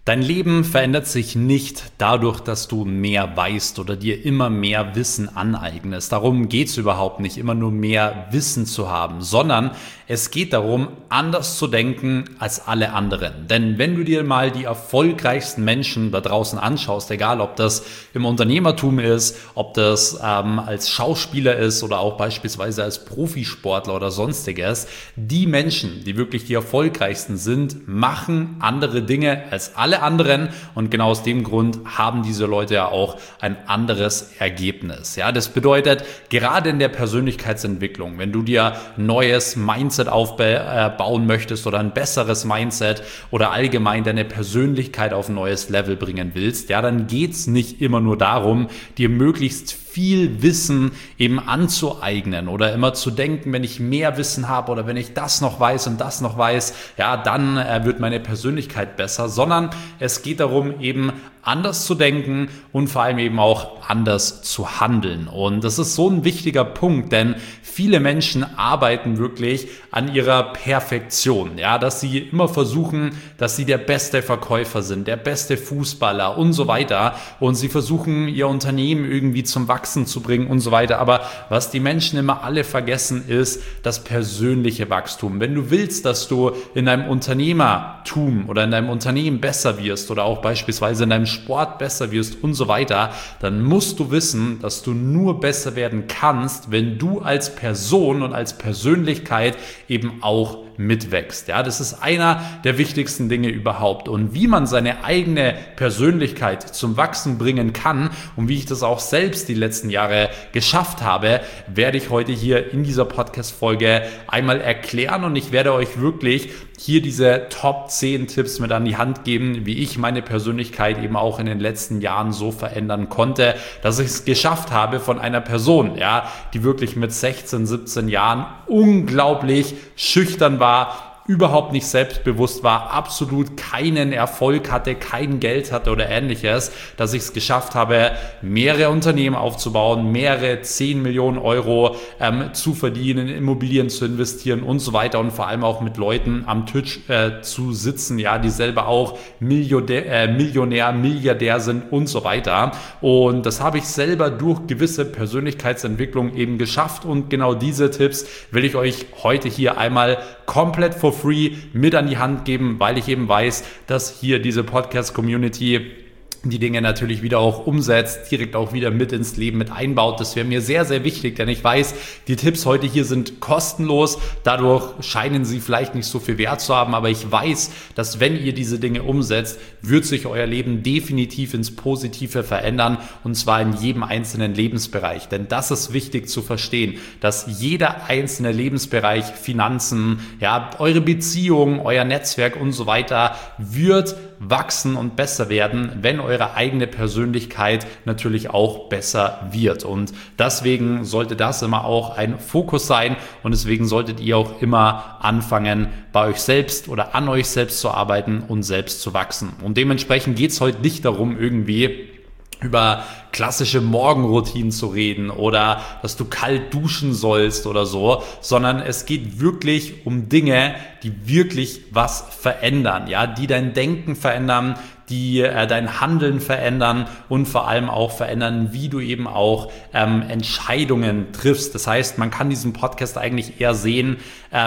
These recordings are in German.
Dein Leben verändert sich nicht dadurch, dass du mehr weißt oder dir immer mehr Wissen aneignest. Darum geht es überhaupt nicht, immer nur mehr Wissen zu haben, sondern es geht darum, anders zu denken als alle anderen. Denn wenn du dir mal die erfolgreichsten Menschen da draußen anschaust, egal ob das im Unternehmertum ist, ob das als Schauspieler ist oder auch beispielsweise als Profisportler oder sonstiges, die Menschen, die wirklich die erfolgreichsten sind, machen andere Dinge als alle anderen und genau aus dem Grund haben diese Leute ja auch ein anderes Ergebnis. Ja, das bedeutet, gerade in der Persönlichkeitsentwicklung, wenn du dir neues Mindset aufbauen möchtest oder ein besseres Mindset oder allgemein deine Persönlichkeit auf ein neues Level bringen willst, ja, dann geht's nicht immer nur darum, dir möglichst viel Wissen eben anzueignen oder immer zu denken, wenn ich mehr Wissen habe oder wenn ich das noch weiß und das noch weiß, ja, dann wird meine Persönlichkeit besser, sondern es geht darum, eben anders zu denken und vor allem eben auch anders zu handeln. Und das ist so ein wichtiger Punkt, denn viele Menschen arbeiten wirklich an ihrer Perfektion, ja, dass sie immer versuchen, dass sie der beste Verkäufer sind, der beste Fußballer und so weiter und sie versuchen, ihr Unternehmen irgendwie zum Wachsen zu bringen und so weiter. Aber was die Menschen immer alle vergessen, ist das persönliche Wachstum. Wenn du willst, dass du in deinem Unternehmertum oder in deinem Unternehmen besser wirst oder auch beispielsweise in deinem Sport besser wirst und so weiter, dann musst du wissen, dass du nur besser werden kannst, wenn du als Person und als Persönlichkeit eben auch mitwächst. Ja, das ist einer der wichtigsten Dinge überhaupt. Und wie man seine eigene Persönlichkeit zum Wachsen bringen kann und wie ich das auch selbst die letzten Jahre geschafft habe, werde ich heute hier in dieser Podcast-Folge einmal erklären und ich werde euch wirklich hier diese Top 10 Tipps mit an die Hand geben, wie ich meine Persönlichkeit eben auch in den letzten Jahren so verändern konnte, dass ich es geschafft habe von einer Person, ja, die wirklich mit 16, 17 Jahren unglaublich schüchtern war, überhaupt nicht selbstbewusst war, absolut keinen Erfolg hatte, kein Geld hatte oder ähnliches, dass ich es geschafft habe, mehrere Unternehmen aufzubauen, mehrere 10 Millionen Euro zu verdienen, in Immobilien zu investieren und so weiter und vor allem auch mit Leuten am Tisch zu sitzen, ja, die selber auch Millionär, Milliardär sind und so weiter. Und das habe ich selber durch gewisse Persönlichkeitsentwicklung eben geschafft und genau diese Tipps will ich euch heute hier einmal komplett for free mit an die Hand geben, weil ich eben weiß, dass hier diese Podcast-Community die Dinge natürlich wieder auch umsetzt, direkt auch wieder mit ins Leben mit einbaut. Das wäre mir sehr, sehr wichtig, denn ich weiß, die Tipps heute hier sind kostenlos. Dadurch scheinen sie vielleicht nicht so viel Wert zu haben, aber ich weiß, dass wenn ihr diese Dinge umsetzt, wird sich euer Leben definitiv ins Positive verändern und zwar in jedem einzelnen Lebensbereich. Denn das ist wichtig zu verstehen, dass jeder einzelne Lebensbereich, Finanzen, ja, eure Beziehung, euer Netzwerk und so weiter wird wachsen und besser werden, wenn eure eigene Persönlichkeit natürlich auch besser wird. Und deswegen sollte das immer auch ein Fokus sein und deswegen solltet ihr auch immer anfangen, bei euch selbst oder an euch selbst zu arbeiten und selbst zu wachsen. Und dementsprechend geht es heute nicht darum, irgendwie über klassische Morgenroutinen zu reden oder dass du kalt duschen sollst oder so, sondern es geht wirklich um Dinge, die wirklich was verändern, ja, die dein Denken verändern, die dein Handeln verändern und vor allem auch verändern, wie du eben auch Entscheidungen triffst. Das heißt, man kann diesen Podcast eigentlich eher sehen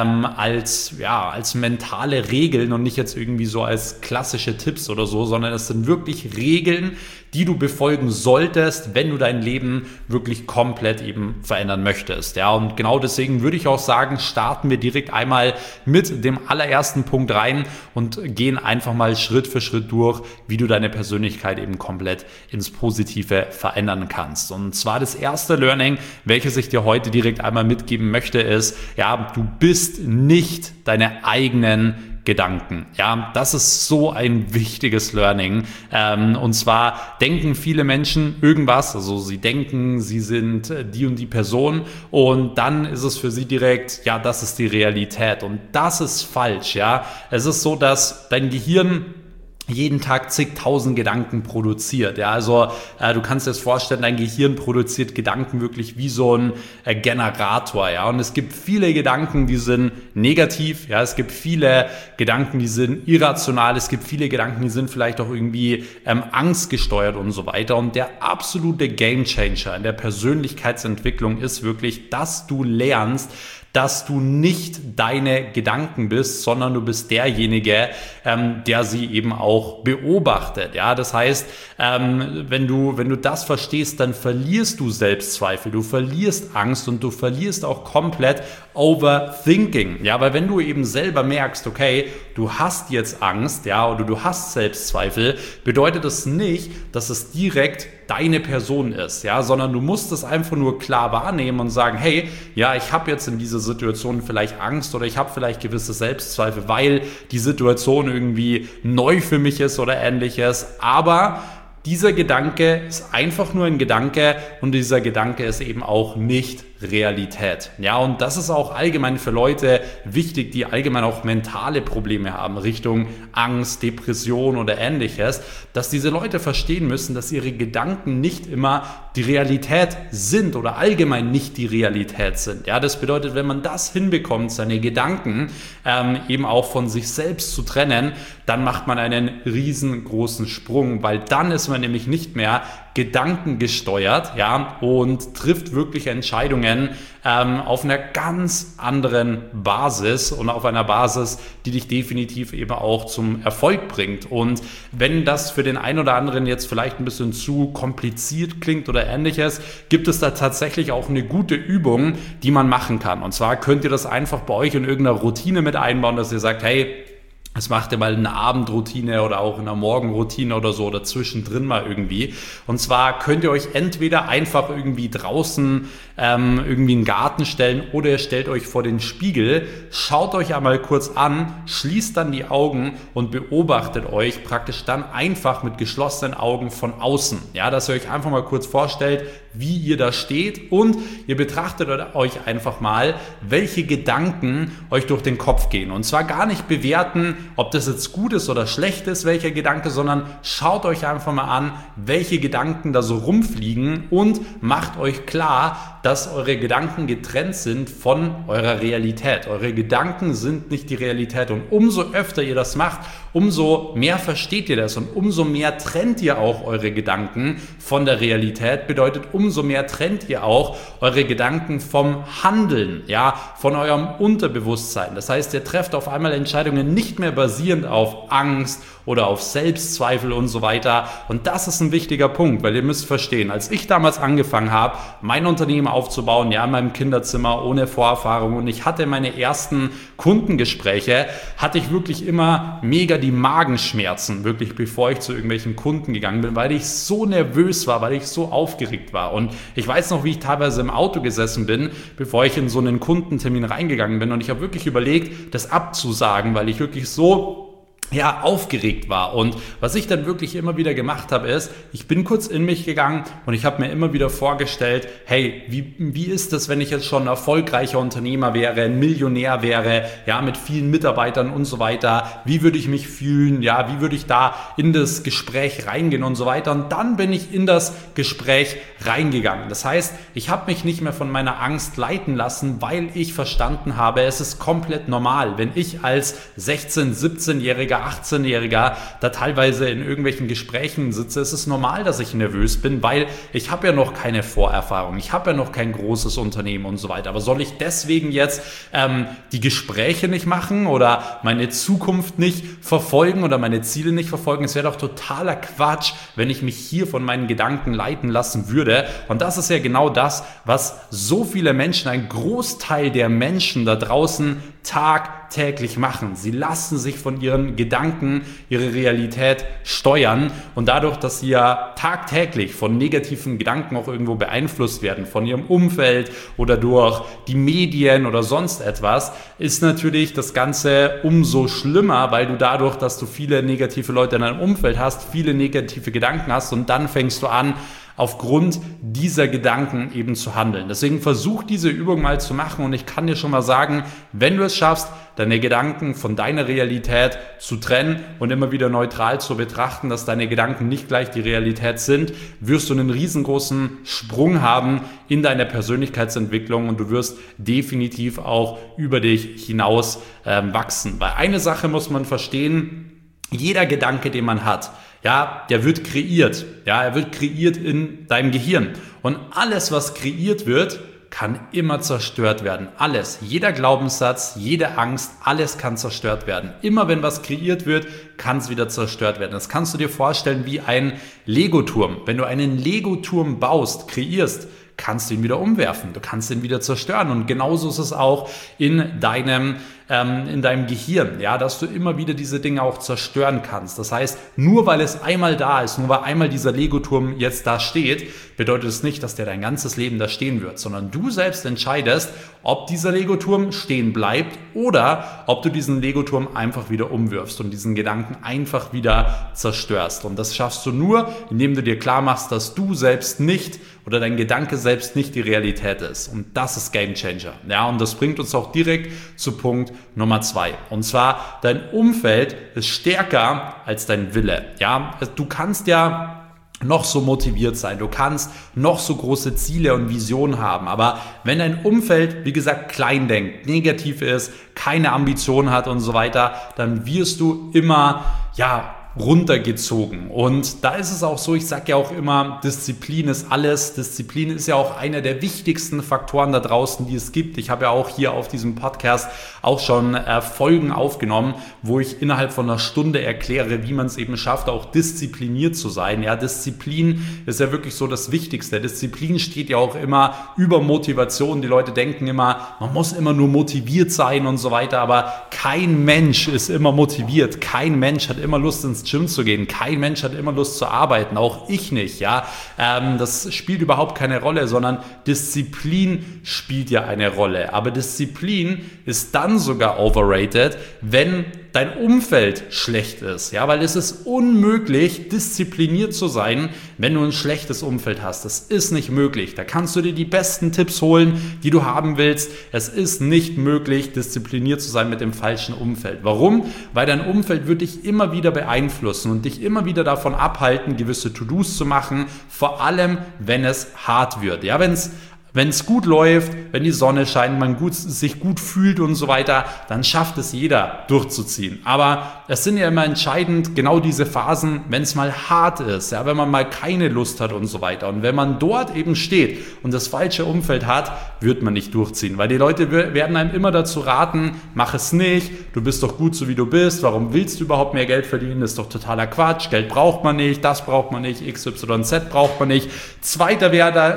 als mentale Regeln und nicht jetzt irgendwie so als klassische Tipps oder so, sondern es sind wirklich Regeln, die du befolgen solltest, wenn du dein Leben wirklich komplett eben verändern möchtest. Ja, und genau deswegen würde ich auch sagen, starten wir direkt einmal mit dem allerersten Punkt rein und gehen einfach mal Schritt für Schritt durch, wie du deine Persönlichkeit eben komplett ins Positive verändern kannst. Und zwar das erste Learning, welches ich dir heute direkt einmal mitgeben möchte, ist, ja, du bist nicht deine eigenen Gedanken. Ja, das ist so ein wichtiges Learning. Und zwar denken viele Menschen irgendwas, also sie denken, sie sind die und die Person und dann ist es für sie direkt, ja, das ist die Realität und das ist falsch. Ja, es ist so, dass dein Gehirn jeden Tag zigtausend Gedanken produziert. Ja, also du kannst dir das vorstellen, dein Gehirn produziert Gedanken wirklich wie so ein Generator. Ja, und es gibt viele Gedanken, die sind negativ. Ja, es gibt viele Gedanken, die sind irrational. Es gibt viele Gedanken, die sind vielleicht auch irgendwie angstgesteuert und so weiter. Und der absolute Gamechanger in der Persönlichkeitsentwicklung ist wirklich, dass du lernst, dass du nicht deine Gedanken bist, sondern du bist derjenige, der sie eben auch beobachtet. Ja, das heißt, wenn du das verstehst, dann verlierst du Selbstzweifel, du verlierst Angst und du verlierst auch komplett Overthinking. Ja, weil wenn du eben selber merkst, okay, du hast jetzt Angst, ja, oder du hast Selbstzweifel, bedeutet das nicht, dass es direkt deine Person ist, ja, sondern du musst es einfach nur klar wahrnehmen und sagen, hey, ja, ich habe jetzt in dieser Situation vielleicht Angst oder ich habe vielleicht gewisse Selbstzweifel, weil die Situation irgendwie neu für mich ist oder ähnliches, aber dieser Gedanke ist einfach nur ein Gedanke und dieser Gedanke ist eben auch nicht Realität. Ja, und das ist auch allgemein für Leute wichtig, die allgemein auch mentale Probleme haben, Richtung Angst, Depression oder ähnliches, dass diese Leute verstehen müssen, dass ihre Gedanken nicht immer die Realität sind oder allgemein nicht die Realität sind. Ja, das bedeutet, wenn man das hinbekommt, seine Gedanken eben auch von sich selbst zu trennen, dann macht man einen riesengroßen Sprung, weil dann ist man nämlich nicht mehr gedankengesteuert, ja, und trifft wirklich Entscheidungen auf einer ganz anderen Basis und auf einer Basis, die dich definitiv eben auch zum Erfolg bringt. Und wenn das für den einen oder anderen jetzt vielleicht ein bisschen zu kompliziert klingt oder ähnliches, gibt es da tatsächlich auch eine gute Übung, die man machen kann. Und zwar könnt ihr das einfach bei euch in irgendeiner Routine mit einbauen, dass ihr sagt, hey, es macht ihr mal eine Abendroutine oder auch in einer Morgenroutine oder so oder zwischendrin mal irgendwie. Und zwar könnt ihr euch entweder einfach irgendwie draußen irgendwie in den Garten stellen oder ihr stellt euch vor den Spiegel, schaut euch einmal kurz an, schließt dann die Augen und beobachtet euch praktisch dann einfach mit geschlossenen Augen von außen. Ja, dass ihr euch einfach mal kurz vorstellt, wie ihr da steht und ihr betrachtet euch einfach mal, welche Gedanken euch durch den Kopf gehen. Und zwar gar nicht bewerten, ob das jetzt gut ist oder schlecht ist, welcher Gedanke, sondern schaut euch einfach mal an, welche Gedanken da so rumfliegen und macht euch klar, dass eure Gedanken getrennt sind von eurer Realität. Eure Gedanken sind nicht die Realität und umso öfter ihr das macht, umso mehr versteht ihr das und umso mehr trennt ihr auch eure Gedanken von der Realität, bedeutet umso mehr trennt ihr auch eure Gedanken vom Handeln, ja, von eurem Unterbewusstsein. Das heißt, ihr trefft auf einmal Entscheidungen nicht mehr basierend auf Angst oder auf Selbstzweifel und so weiter. Und das ist ein wichtiger Punkt, weil ihr müsst verstehen, als ich damals angefangen habe, mein Unternehmen aufzubauen, ja, in meinem Kinderzimmer ohne Vorerfahrung und ich hatte meine ersten Kundengespräche, hatte ich wirklich immer mega die Magenschmerzen, wirklich bevor ich zu irgendwelchen Kunden gegangen bin, weil ich so nervös war, weil ich so aufgeregt war. Und ich weiß noch, wie ich teilweise im Auto gesessen bin, bevor ich in so einen Kundentermin reingegangen bin und ich habe wirklich überlegt, das abzusagen, weil ich wirklich so aufgeregt war. Und was ich dann wirklich immer wieder gemacht habe, ist, ich bin kurz in mich gegangen und ich habe mir immer wieder vorgestellt, hey, wie ist das, wenn ich jetzt schon ein erfolgreicher Unternehmer wäre, ein Millionär wäre, ja, mit vielen Mitarbeitern und so weiter, wie würde ich mich fühlen, ja, wie würde ich da in das Gespräch reingehen und so weiter. Und dann bin ich in das Gespräch reingegangen. Das heißt, ich habe mich nicht mehr von meiner Angst leiten lassen, weil ich verstanden habe, es ist komplett normal, wenn ich als 16-, 17-Jähriger 18-Jähriger da teilweise in irgendwelchen Gesprächen sitze, ist es normal, dass ich nervös bin, weil ich habe ja noch keine Vorerfahrung, ich habe ja noch kein großes Unternehmen und so weiter. Aber soll ich deswegen jetzt die Gespräche nicht machen oder meine Zukunft nicht verfolgen oder meine Ziele nicht verfolgen? Es wäre doch totaler Quatsch, wenn ich mich hier von meinen Gedanken leiten lassen würde. Und das ist ja genau das, was so viele Menschen, ein Großteil der Menschen da draußen tagtäglich machen. Sie lassen sich von ihren Gedanken, ihre Realität steuern und dadurch, dass sie ja tagtäglich von negativen Gedanken auch irgendwo beeinflusst werden, von ihrem Umfeld oder durch die Medien oder sonst etwas, ist natürlich das Ganze umso schlimmer, weil du dadurch, dass du viele negative Leute in deinem Umfeld hast, viele negative Gedanken hast und dann fängst du an, aufgrund dieser Gedanken eben zu handeln. Deswegen versuch diese Übung mal zu machen und ich kann dir schon mal sagen, wenn du es schaffst, deine Gedanken von deiner Realität zu trennen und immer wieder neutral zu betrachten, dass deine Gedanken nicht gleich die Realität sind, wirst du einen riesengroßen Sprung haben in deiner Persönlichkeitsentwicklung und du wirst definitiv auch über dich hinaus wachsen. Weil eine Sache muss man verstehen, jeder Gedanke, den man hat, ja, der wird kreiert. Ja, er wird kreiert in deinem Gehirn. Und alles, was kreiert wird, kann immer zerstört werden. Alles. Jeder Glaubenssatz, jede Angst, alles kann zerstört werden. Immer wenn was kreiert wird, kann es wieder zerstört werden. Das kannst du dir vorstellen wie ein Lego-Turm. Wenn du einen Lego-Turm baust, kreierst, kannst du ihn wieder umwerfen. Du kannst ihn wieder zerstören. Und genauso ist es auch in deinem Gehirn, ja, dass du immer wieder diese Dinge auch zerstören kannst. Das heißt, nur weil es einmal da ist, nur weil einmal dieser Lego-Turm jetzt da steht, bedeutet es nicht, dass der dein ganzes Leben da stehen wird, sondern du selbst entscheidest, ob dieser Lego-Turm stehen bleibt oder ob du diesen Lego-Turm einfach wieder umwirfst und diesen Gedanken einfach wieder zerstörst. Und das schaffst du nur, indem du dir klar machst, dass du selbst nicht oder dein Gedanke selbst nicht die Realität ist. Und das ist Game Changer. Ja, und das bringt uns auch direkt zu Punkt Nummer 2. Und zwar, dein Umfeld ist stärker als dein Wille. Ja, du kannst ja noch so motiviert sein, du kannst noch so große Ziele und Visionen haben, aber wenn dein Umfeld, wie gesagt, klein denkt, negativ ist, keine Ambition hat und so weiter, dann wirst du immer, runtergezogen. Und da ist es auch so, ich sage ja auch immer, Disziplin ist alles. Disziplin ist ja auch einer der wichtigsten Faktoren da draußen, die es gibt. Ich habe ja auch hier auf diesem Podcast auch schon Folgen aufgenommen, wo ich innerhalb von einer Stunde erkläre, wie man es eben schafft, auch diszipliniert zu sein. Ja, Disziplin ist ja wirklich so das Wichtigste. Disziplin steht ja auch immer über Motivation. Die Leute denken immer, man muss immer nur motiviert sein und so weiter, aber kein Mensch ist immer motiviert. Kein Mensch hat immer Lust, ins Gym zu gehen. Kein Mensch hat immer Lust zu arbeiten, auch ich nicht. Ja, das spielt überhaupt keine Rolle, sondern Disziplin spielt ja eine Rolle. Aber Disziplin ist dann sogar overrated, wenn dein Umfeld schlecht ist, ja, weil es ist unmöglich, diszipliniert zu sein, wenn du ein schlechtes Umfeld hast. Das ist nicht möglich. Da kannst du dir die besten Tipps holen, die du haben willst. Es ist nicht möglich, diszipliniert zu sein mit dem falschen Umfeld. Warum? Weil dein Umfeld wird dich immer wieder beeinflussen und dich immer wieder davon abhalten, gewisse To-Dos zu machen, vor allem, wenn es hart wird. Ja, wenn es gut läuft, wenn die Sonne scheint, man sich gut fühlt und so weiter, dann schafft es jeder durchzuziehen. Aber es sind ja immer entscheidend genau diese Phasen, wenn es mal hart ist, ja, wenn man mal keine Lust hat und so weiter. Und wenn man dort eben steht und das falsche Umfeld hat, wird man nicht durchziehen. Weil die Leute werden einem immer dazu raten, mach es nicht, du bist doch gut so wie du bist, warum willst du überhaupt mehr Geld verdienen, das ist doch totaler Quatsch, Geld braucht man nicht, das braucht man nicht, XYZ braucht man nicht, Zweiter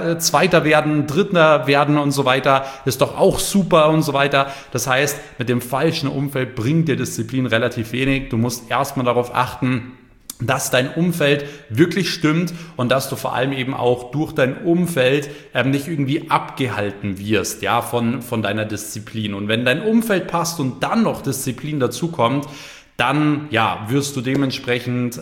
werden, Dritter werden und so weiter, ist doch auch super und so weiter. Das heißt, mit dem falschen Umfeld bringt dir Disziplin relativ wenig. Du musst erstmal darauf achten, dass dein Umfeld wirklich stimmt und dass du vor allem eben auch durch dein Umfeld nicht irgendwie abgehalten wirst, ja, von deiner Disziplin. Und wenn dein Umfeld passt und dann noch Disziplin dazukommt, dann wirst du dementsprechend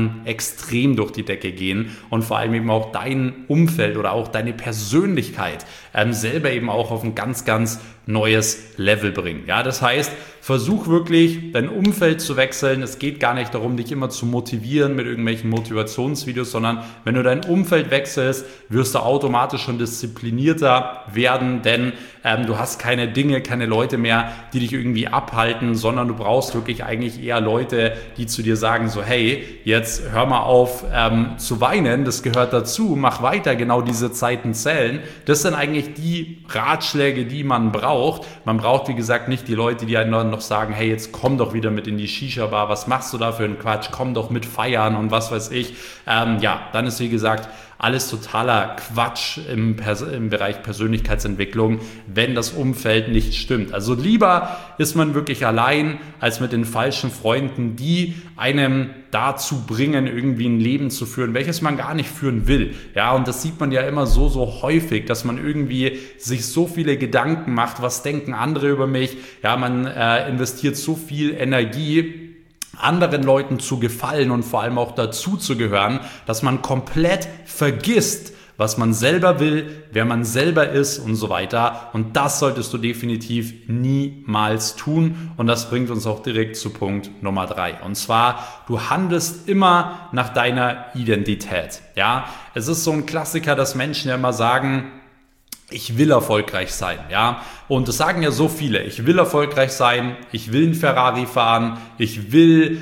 extrem durch die Decke gehen und vor allem eben auch dein Umfeld oder auch deine Persönlichkeit selber eben auch auf ein ganz, ganz neues Level bringen. Ja, das heißt, versuch wirklich, dein Umfeld zu wechseln. Es geht gar nicht darum, dich immer zu motivieren mit irgendwelchen Motivationsvideos, sondern wenn du dein Umfeld wechselst, wirst du automatisch schon disziplinierter werden, denn du hast keine Leute mehr, die dich irgendwie abhalten, sondern du brauchst wirklich eigentlich eher Leute, die zu dir sagen so, hey, jetzt hör mal auf zu weinen, das gehört dazu, mach weiter, genau diese Zeiten zählen. Das sind eigentlich die Ratschläge, die man braucht. Man braucht, wie gesagt, nicht die Leute, die einen noch sagen, hey, jetzt komm doch wieder mit in die Shisha-Bar, was machst du da für einen Quatsch, komm doch mit feiern und was weiß ich. Dann ist, wie gesagt, alles totaler Quatsch im Bereich Persönlichkeitsentwicklung, wenn das Umfeld nicht stimmt. Also lieber ist man wirklich allein, als mit den falschen Freunden, die einem dazu bringen, irgendwie ein Leben zu führen, welches man gar nicht führen will. Ja, und das sieht man ja immer so häufig, dass man irgendwie sich so viele Gedanken macht, was denken andere über mich? Ja, man investiert so viel Energie anderen Leuten zu gefallen und vor allem auch dazu zu gehören, dass man komplett vergisst, was man selber will, wer man selber ist und so weiter. Und das solltest du definitiv niemals tun. Und das bringt uns auch direkt zu Punkt Nummer 3. Und zwar, du handelst immer nach deiner Identität. Ja, es ist so ein Klassiker, dass Menschen ja immer sagen, ich will erfolgreich sein, ja. Und das sagen ja so viele. Ich will erfolgreich sein, ich will einen Ferrari fahren, ich will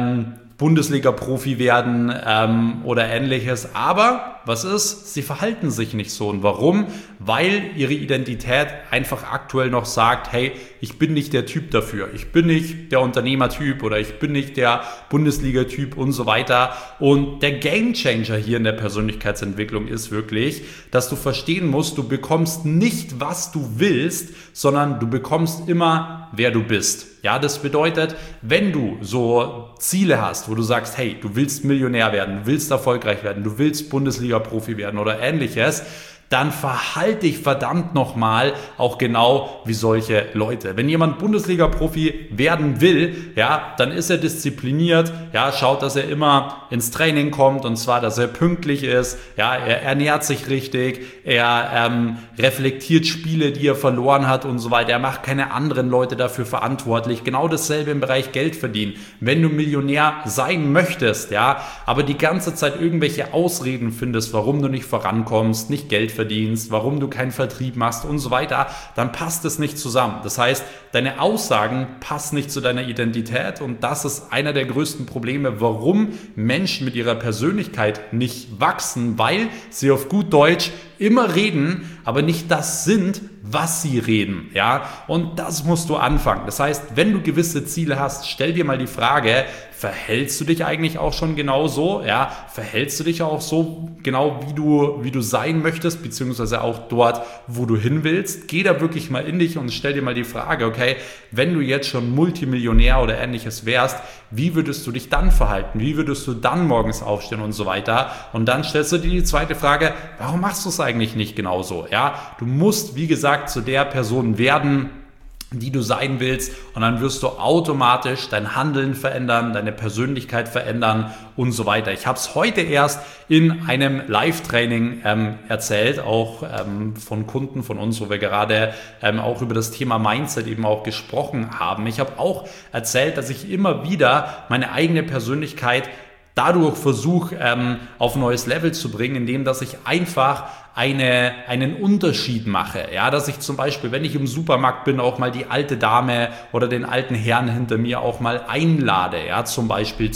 Bundesliga-Profi werden oder ähnliches. Aber was ist? Sie verhalten sich nicht so. Und warum? Weil ihre Identität einfach aktuell noch sagt, hey, ich bin nicht der Typ dafür. Ich bin nicht der Unternehmertyp oder ich bin nicht der Bundesliga-Typ und so weiter. Und der Gamechanger hier in der Persönlichkeitsentwicklung ist wirklich, dass du verstehen musst, du bekommst nicht, was du willst, sondern du bekommst immer, wer du bist. Ja, das bedeutet, wenn du so Ziele hast, wo du sagst, hey, du willst Millionär werden, du willst erfolgreich werden, du willst Bundesliga-Profi werden oder ähnliches, dann verhalte dich verdammt nochmal auch genau wie solche Leute. Wenn jemand Bundesliga-Profi werden will, ja, dann ist er diszipliniert, ja, schaut, dass er immer ins Training kommt und zwar, dass er pünktlich ist, ja, er ernährt sich richtig, er reflektiert Spiele, die er verloren hat und so weiter. Er macht keine anderen Leute dafür verantwortlich. Genau dasselbe im Bereich Geld verdienen. Wenn du Millionär sein möchtest, ja, aber die ganze Zeit irgendwelche Ausreden findest, warum du nicht vorankommst, nicht Geld verdienst, warum du keinen Vertrieb machst und so weiter, dann passt es nicht zusammen. Das heißt, deine Aussagen passen nicht zu deiner Identität und das ist einer der größten Probleme, warum Menschen mit ihrer Persönlichkeit nicht wachsen, weil sie auf gut Deutsch immer reden, aber nicht das sind, was sie reden, ja, und das musst du anfangen. Das heißt, wenn du gewisse Ziele hast, stell dir mal die Frage, verhältst du dich eigentlich auch schon genauso, ja, verhältst du dich auch so genau, wie du sein möchtest, beziehungsweise auch dort, wo du hin willst, geh da wirklich mal in dich und stell dir mal die Frage, okay, wenn du jetzt schon Multimillionär oder ähnliches wärst, wie würdest du dich dann verhalten, wie würdest du dann morgens aufstehen und so weiter, und dann stellst du dir die zweite Frage, warum machst du es eigentlich nicht genauso, ja, du musst, wie gesagt, zu der Person werden, die du sein willst, und dann wirst du automatisch dein Handeln verändern, deine Persönlichkeit verändern und so weiter. Ich habe es heute erst in einem Live-Training erzählt, auch von Kunden von uns, wo wir gerade auch über das Thema Mindset eben auch gesprochen haben. Ich habe auch erzählt, dass ich immer wieder meine eigene Persönlichkeit dadurch versuche, auf ein neues Level zu bringen, indem dass ich einfach einen Unterschied mache. Ja, dass ich zum Beispiel, wenn ich im Supermarkt bin, auch mal die alte Dame oder den alten Herrn hinter mir auch mal einlade. Ja, zum Beispiel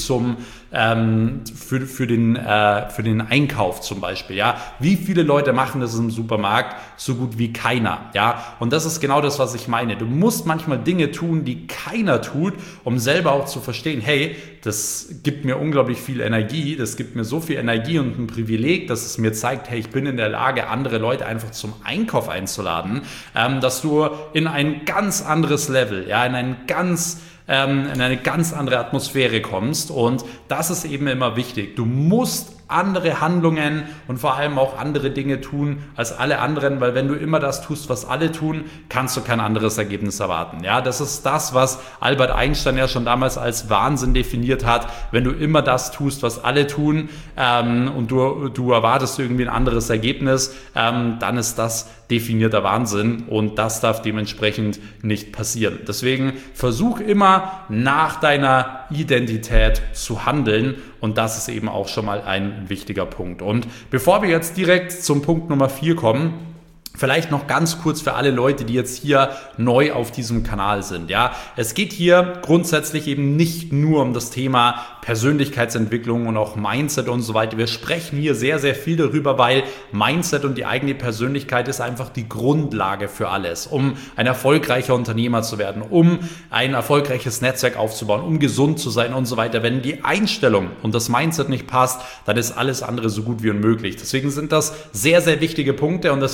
für den Einkauf zum Beispiel. Ja, wie viele Leute machen das im Supermarkt? So gut wie keiner. Ja, und das ist genau das, was ich meine. Du musst manchmal Dinge tun, die keiner tut, um selber auch zu verstehen, hey, das gibt mir unglaublich viel Energie, das gibt mir so viel Energie und ein Privileg, dass es mir zeigt, hey, ich bin in der Lage, andere Leute einfach zum Einkauf einzuladen, dass du in ein ganz anderes Level, ja, in eine ganz andere Atmosphäre kommst, und das ist eben immer wichtig. Du musst andere Handlungen und vor allem auch andere Dinge tun als alle anderen, weil wenn du immer das tust, was alle tun, kannst du kein anderes Ergebnis erwarten. Ja, das ist das, was Albert Einstein ja schon damals als Wahnsinn definiert hat. Wenn du immer das tust, was alle tun, und du erwartest irgendwie ein anderes Ergebnis, dann ist das definierter Wahnsinn, und das darf dementsprechend nicht passieren. Deswegen versuch immer nach deiner Identität zu handeln, und das ist eben auch schon mal ein wichtiger Punkt. Und bevor wir jetzt direkt zum Punkt Nummer 4 kommen, vielleicht noch ganz kurz für alle Leute, die jetzt hier neu auf diesem Kanal sind. Ja, es geht hier grundsätzlich eben nicht nur um das Thema Persönlichkeitsentwicklung und auch Mindset und so weiter. Wir sprechen hier sehr, sehr viel darüber, weil Mindset und die eigene Persönlichkeit ist einfach die Grundlage für alles, um ein erfolgreicher Unternehmer zu werden, um ein erfolgreiches Netzwerk aufzubauen, um gesund zu sein und so weiter. Wenn die Einstellung und das Mindset nicht passt, dann ist alles andere so gut wie unmöglich. Deswegen sind das sehr, sehr wichtige Punkte, und deswegen werden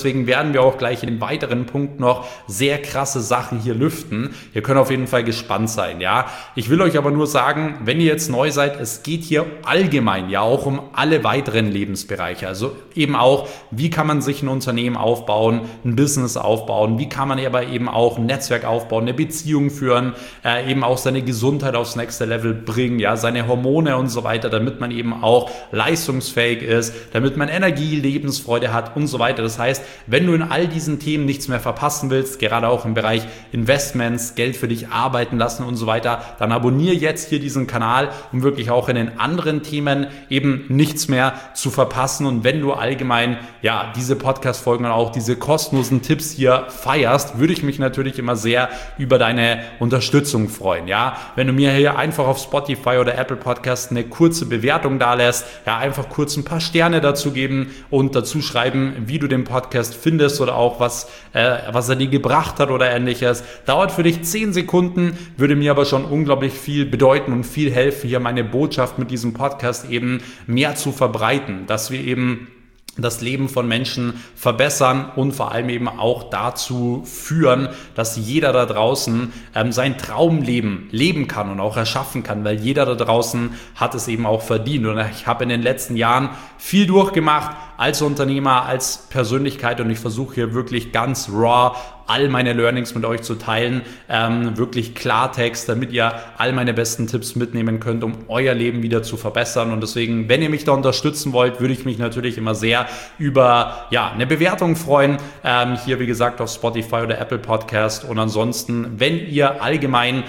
werden wir auch gleich in den weiteren Punkten noch sehr krasse Sachen hier lüften. Ihr könnt auf jeden Fall gespannt sein, ja. Ich will euch aber nur sagen, wenn ihr jetzt neu seid, es geht hier allgemein ja auch um alle weiteren Lebensbereiche. Also eben auch, wie kann man sich ein Unternehmen aufbauen, ein Business aufbauen, wie kann man aber eben auch ein Netzwerk aufbauen, eine Beziehung führen, eben auch seine Gesundheit aufs nächste Level bringen, ja, seine Hormone und so weiter, damit man eben auch leistungsfähig ist, damit man Energie, Lebensfreude hat und so weiter. Das heißt, wenn du in all diesen Themen nichts mehr verpassen willst, gerade auch im Bereich Investments, Geld für dich arbeiten lassen und so weiter, dann abonniere jetzt hier diesen Kanal, um wirklich auch in den anderen Themen eben nichts mehr zu verpassen. Und wenn du allgemein ja diese Podcast-Folgen und auch diese kostenlosen Tipps hier feierst, würde ich mich natürlich immer sehr über deine Unterstützung freuen. Ja, wenn du mir hier einfach auf Spotify oder Apple Podcast eine kurze Bewertung da lässt, ja, einfach kurz ein paar Sterne dazu geben und dazu schreiben, wie du den Podcast findest oder auch was er dir gebracht hat oder ähnliches. Dauert für dich 10 Sekunden, würde mir aber schon unglaublich viel bedeuten und viel helfen, hier meine Botschaft mit diesem Podcast eben mehr zu verbreiten, dass wir eben das Leben von Menschen verbessern und vor allem eben auch dazu führen, dass jeder da draußen sein Traumleben leben kann und auch erschaffen kann, weil jeder da draußen hat es eben auch verdient. Und ich habe in den letzten Jahren viel durchgemacht als Unternehmer, als Persönlichkeit und ich versuche hier wirklich ganz raw all meine Learnings mit euch zu teilen, wirklich Klartext, damit ihr all meine besten Tipps mitnehmen könnt, um euer Leben wieder zu verbessern. Und deswegen, wenn ihr mich da unterstützen wollt, würde ich mich natürlich immer sehr über eine Bewertung freuen. Hier, wie gesagt, auf Spotify oder Apple Podcast. Und ansonsten, wenn ihr allgemein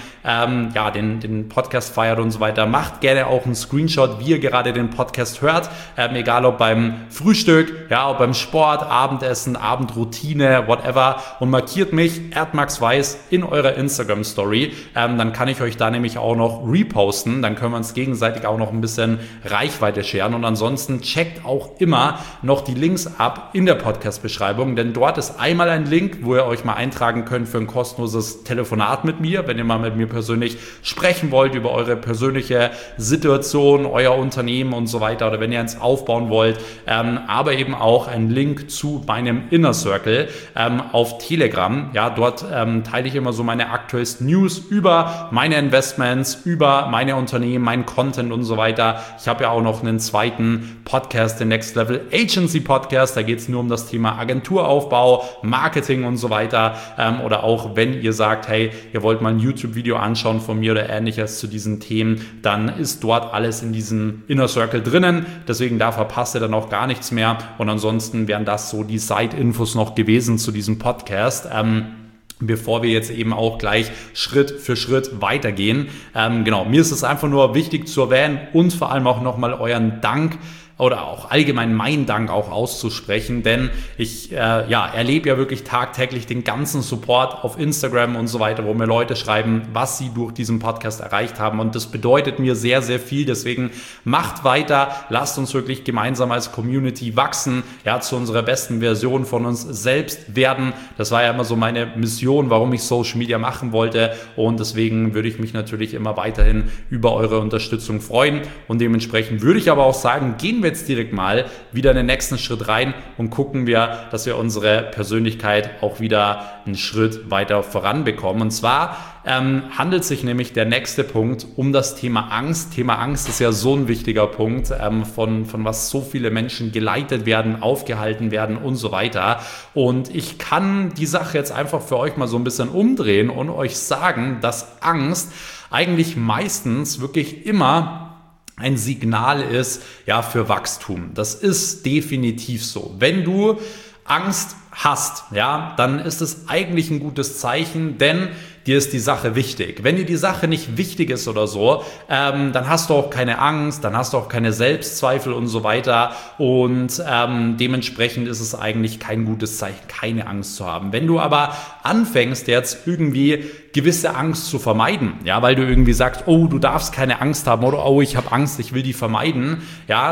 den Podcast feiert und so weiter, macht gerne auch einen Screenshot, wie ihr gerade den Podcast hört. Egal ob beim Frühstück, ob beim Sport, Abendessen, Abendroutine, whatever. Und markiert mich @maxweiss in eurer Instagram Story, dann kann ich euch da nämlich auch noch reposten, dann können wir uns gegenseitig auch noch ein bisschen Reichweite scheren und ansonsten checkt auch immer noch die Links ab in der Podcast-Beschreibung, denn dort ist einmal ein Link, wo ihr euch mal eintragen könnt für ein kostenloses Telefonat mit mir, wenn ihr mal mit mir persönlich sprechen wollt über eure persönliche Situation, euer Unternehmen und so weiter oder wenn ihr eins aufbauen wollt, aber eben auch ein Link zu meinem Inner Circle auf Telegram. Ja, dort teile ich immer so meine aktuellsten News über meine Investments, über meine Unternehmen, meinen Content und so weiter. Ich habe ja auch noch einen zweiten Podcast, den Next Level Agency Podcast. Da geht es nur um das Thema Agenturaufbau, Marketing und so weiter. Oder auch wenn ihr sagt, hey, ihr wollt mal ein YouTube-Video anschauen von mir oder ähnliches zu diesen Themen, dann ist dort alles in diesem Inner Circle drinnen. Deswegen da verpasst ihr dann auch gar nichts mehr. Und ansonsten wären das so die Side-Infos noch gewesen zu diesem Podcast. Bevor wir jetzt eben auch gleich Schritt für Schritt weitergehen. Mir ist es einfach nur wichtig zu erwähnen und vor allem auch nochmal euren Dank oder auch allgemein meinen Dank auch auszusprechen, denn ich erlebe ja wirklich tagtäglich den ganzen Support auf Instagram und so weiter, wo mir Leute schreiben, was sie durch diesen Podcast erreicht haben und das bedeutet mir sehr, sehr viel, deswegen macht weiter, lasst uns wirklich gemeinsam als Community wachsen, zu unserer besten Version von uns selbst werden. Das war ja immer so meine Mission, warum ich Social Media machen wollte und deswegen würde ich mich natürlich immer weiterhin über eure Unterstützung freuen und dementsprechend würde ich aber auch sagen, gehen wir jetzt direkt mal wieder in den nächsten Schritt rein und gucken wir, dass wir unsere Persönlichkeit auch wieder einen Schritt weiter voranbekommen. Und zwar handelt sich nämlich der nächste Punkt um das Thema Angst. Thema Angst ist ja so ein wichtiger Punkt, von was so viele Menschen geleitet werden, aufgehalten werden und so weiter. Und ich kann die Sache jetzt einfach für euch mal so ein bisschen umdrehen und euch sagen, dass Angst eigentlich meistens wirklich immer ein Signal ist, für Wachstum. Das ist definitiv so. Wenn du Angst hast, dann ist es eigentlich ein gutes Zeichen, denn dir ist die Sache wichtig. Wenn dir die Sache nicht wichtig ist oder so, dann hast du auch keine Angst, dann hast du auch keine Selbstzweifel und so weiter und dementsprechend ist es eigentlich kein gutes Zeichen, keine Angst zu haben. Wenn du aber anfängst jetzt irgendwie gewisse Angst zu vermeiden, weil du irgendwie sagst, oh, du darfst keine Angst haben oder oh, ich habe Angst, ich will die vermeiden,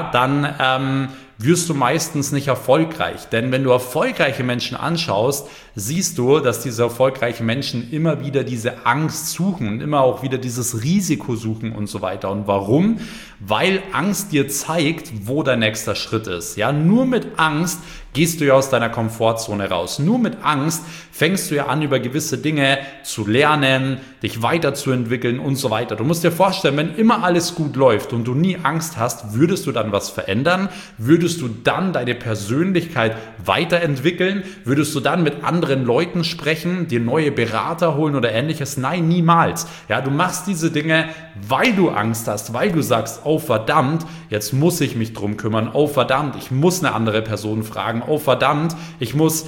dann wirst du meistens nicht erfolgreich. Denn wenn du erfolgreiche Menschen anschaust, siehst du, dass diese erfolgreichen Menschen immer wieder diese Angst suchen und immer auch wieder dieses Risiko suchen und so weiter. Und warum? Weil Angst dir zeigt, wo dein nächster Schritt ist. Nur mit Angst gehst du ja aus deiner Komfortzone raus. Nur mit Angst fängst du ja an, über gewisse Dinge zu lernen, dich weiterzuentwickeln und so weiter. Du musst dir vorstellen, wenn immer alles gut läuft und du nie Angst hast, würdest du dann was verändern? Würdest du dann deine Persönlichkeit weiterentwickeln? Würdest du dann mit anderen Leuten sprechen, dir neue Berater holen oder ähnliches? Nein, niemals. Ja, du machst diese Dinge, weil du Angst hast, weil du sagst, oh verdammt, jetzt muss ich mich drum kümmern, oh verdammt, ich muss eine andere Person fragen, oh verdammt, ich muss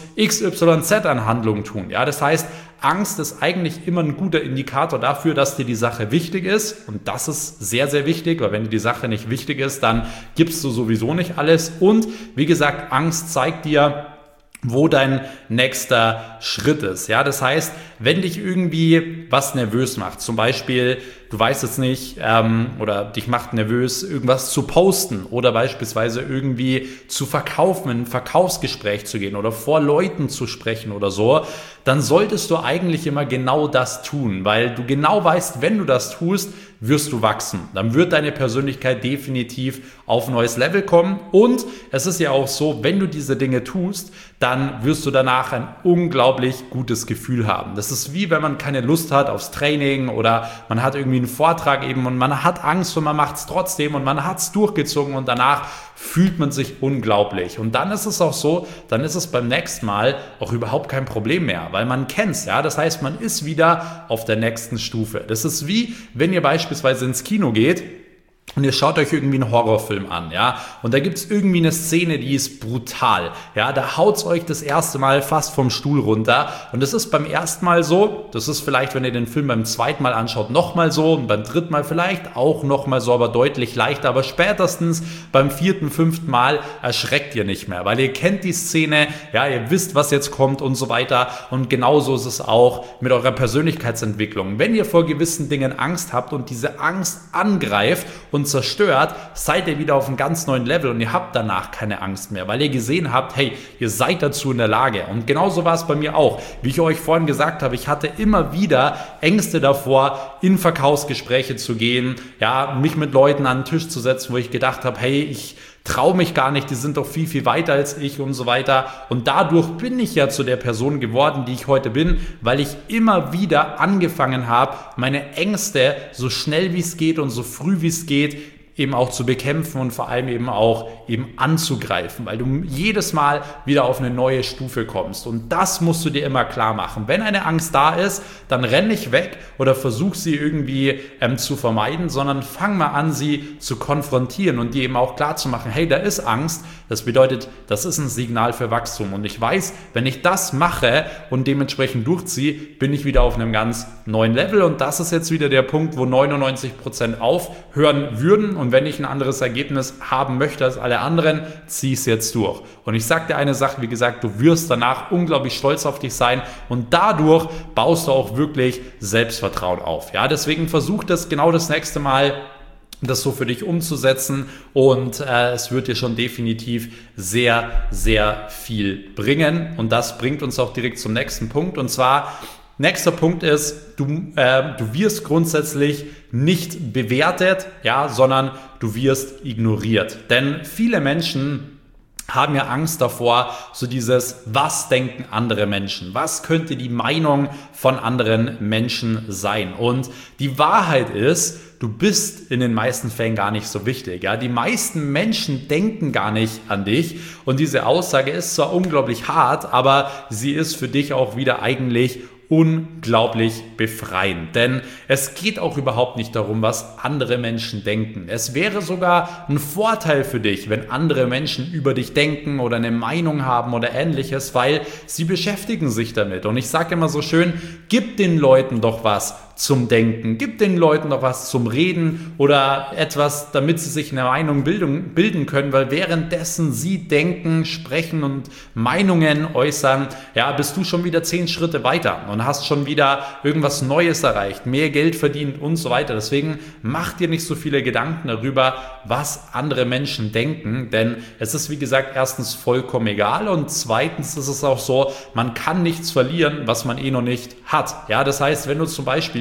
XYZ an Handlungen tun. Ja, das heißt, Angst ist eigentlich immer ein guter Indikator dafür, dass dir die Sache wichtig ist, und das ist sehr, sehr wichtig, weil wenn dir die Sache nicht wichtig ist, dann gibst du sowieso nicht alles. Und wie gesagt, Angst zeigt dir, wo dein nächster Schritt ist. Ja, das heißt, wenn dich irgendwie was nervös macht, zum Beispiel, du weißt es nicht, oder dich macht nervös, irgendwas zu posten oder beispielsweise irgendwie zu verkaufen, in ein Verkaufsgespräch zu gehen oder vor Leuten zu sprechen oder so, dann solltest du eigentlich immer genau das tun, weil du genau weißt, wenn du das tust, wirst du wachsen. Dann wird deine Persönlichkeit definitiv auf ein neues Level kommen, und es ist ja auch so, wenn du diese Dinge tust, dann wirst du danach ein unglaublich gutes Gefühl haben. Das ist wie wenn man keine Lust hat aufs Training oder man hat irgendwie einen Vortrag eben und man hat Angst und man macht es trotzdem und man hat es durchgezogen und danach fühlt man sich unglaublich. Und dann ist es auch so, dann ist es beim nächsten Mal auch überhaupt kein Problem mehr, weil man kennt es, ja. Das heißt, man ist wieder auf der nächsten Stufe. Das ist wie, wenn ihr beispielsweise ins Kino geht und ihr schaut euch irgendwie einen Horrorfilm an, ja, und da gibt's irgendwie eine Szene, die ist brutal, ja, da haut's euch das erste Mal fast vom Stuhl runter, und das ist beim ersten Mal so, das ist vielleicht, wenn ihr den Film beim zweiten Mal anschaut, nochmal so, und beim dritten Mal vielleicht auch nochmal so, aber deutlich leichter, aber spätestens beim vierten, fünften Mal erschreckt ihr nicht mehr, weil ihr kennt die Szene, ja, ihr wisst, was jetzt kommt und so weiter, und genauso ist es auch mit eurer Persönlichkeitsentwicklung. Wenn ihr vor gewissen Dingen Angst habt und diese Angst angreift und zerstört, seid ihr wieder auf einem ganz neuen Level und ihr habt danach keine Angst mehr, weil ihr gesehen habt, hey, ihr seid dazu in der Lage. Und genauso war es bei mir auch. Wie ich euch vorhin gesagt habe, ich hatte immer wieder Ängste davor, in Verkaufsgespräche zu gehen, ja, mich mit Leuten an den Tisch zu setzen, wo ich gedacht habe, hey, ich traue mich gar nicht, die sind doch viel, viel weiter als ich und so weiter. Und dadurch bin ich ja zu der Person geworden, die ich heute bin, weil ich immer wieder angefangen habe, meine Ängste so schnell wie es geht und so früh wie es geht eben auch zu bekämpfen und vor allem eben auch eben anzugreifen, weil du jedes Mal wieder auf eine neue Stufe kommst. Und das musst du dir immer klar machen. Wenn eine Angst da ist, dann renn nicht weg oder versuch sie irgendwie zu vermeiden, sondern fang mal an, sie zu konfrontieren und dir eben auch klar zu machen, hey, da ist Angst. Das bedeutet, das ist ein Signal für Wachstum. Und ich weiß, wenn ich das mache und dementsprechend durchziehe, bin ich wieder auf einem ganz neuen Level. Und das ist jetzt wieder der Punkt, wo 99% aufhören würden. Und wenn ich ein anderes Ergebnis haben möchte als alle anderen, zieh es jetzt durch. Und ich sage dir eine Sache, wie gesagt, du wirst danach unglaublich stolz auf dich sein und dadurch baust du auch wirklich Selbstvertrauen auf. Ja, deswegen versuch das genau das nächste Mal, das so für dich umzusetzen, und es wird dir schon definitiv sehr, sehr viel bringen. Und das bringt uns auch direkt zum nächsten Punkt, und zwar nächster Punkt ist, du wirst grundsätzlich nicht bewertet, ja, sondern du wirst ignoriert. Denn viele Menschen haben ja Angst davor, so dieses, was denken andere Menschen? Was könnte die Meinung von anderen Menschen sein? Und die Wahrheit ist, du bist in den meisten Fällen gar nicht so wichtig. Ja? Die meisten Menschen denken gar nicht an dich, und diese Aussage ist zwar unglaublich hart, aber sie ist für dich auch wieder eigentlich unglaublich befreiend, denn es geht auch überhaupt nicht darum, was andere Menschen denken. Es wäre sogar ein Vorteil für dich, wenn andere Menschen über dich denken oder eine Meinung haben oder ähnliches, weil sie beschäftigen sich damit. Und ich sage immer so schön, gib den Leuten doch was zum Denken, gib den Leuten doch was zum Reden oder etwas, damit sie sich eine Meinung bilden können, weil währenddessen sie denken, sprechen und Meinungen äußern, ja, bist du schon wieder 10 Schritte weiter und hast schon wieder irgendwas Neues erreicht, mehr Geld verdient und so weiter. Deswegen mach dir nicht so viele Gedanken darüber, was andere Menschen denken, denn es ist, wie gesagt, erstens vollkommen egal und zweitens ist es auch so, man kann nichts verlieren, was man eh noch nicht hat. Ja, das heißt, wenn du zum Beispiel